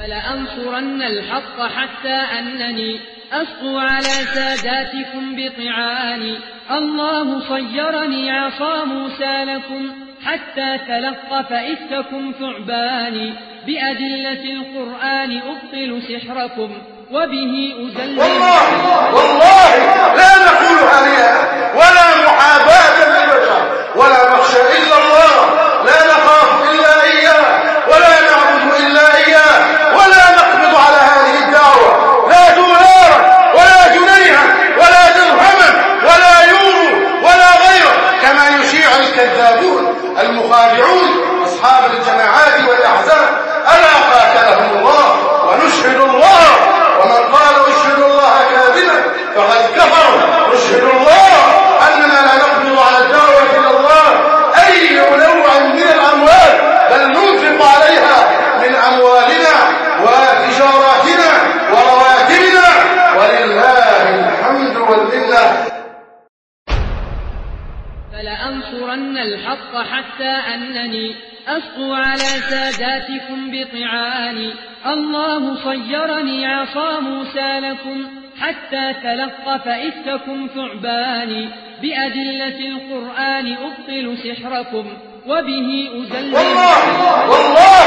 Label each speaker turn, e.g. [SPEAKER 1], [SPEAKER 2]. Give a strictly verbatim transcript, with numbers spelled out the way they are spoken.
[SPEAKER 1] فلأنصرن الحق حتى أنني أسقو على ساداتكم بطعاني. الله صيرني عصا موسى لكم حتى تلقف إفككم ثعباني. بأدلة القرآن أبطل سحركم وبه أزلل.
[SPEAKER 2] والله والله لا نقولها رياء ولا محاباة للبشر ولا نخشى إلا الله، لا نخاف إلا إياه ولا نعبد إلا إياه، ولا نقبض على هذه الدعوة لا دولارا ولا جنيها ولا درهما ولا يورو ولا غيره كما يشيع الكذابون المخادعون أصحاب الجماعات والأحزاب. ألا قاتلهم الله ونشهد الله، ومن قال أشهد الله كاذبا فقد كفر. نشهد الله أننا لا نقبض على الدعوة إلى الله أي نوع من الأموال، بل ننفق عليها من أموالنا وتجاراتنا ورواتبنا، ولله الحمد والمنة.
[SPEAKER 1] فلأنصرن الحق حتى أنني أسقو على ساداتكم بطعاني. الله صيرني عصا موسى لكم حتى تلقف إفككم ثعباني. بأدلة القرآن أبطل سحركم وبه أزلل.
[SPEAKER 2] والله والله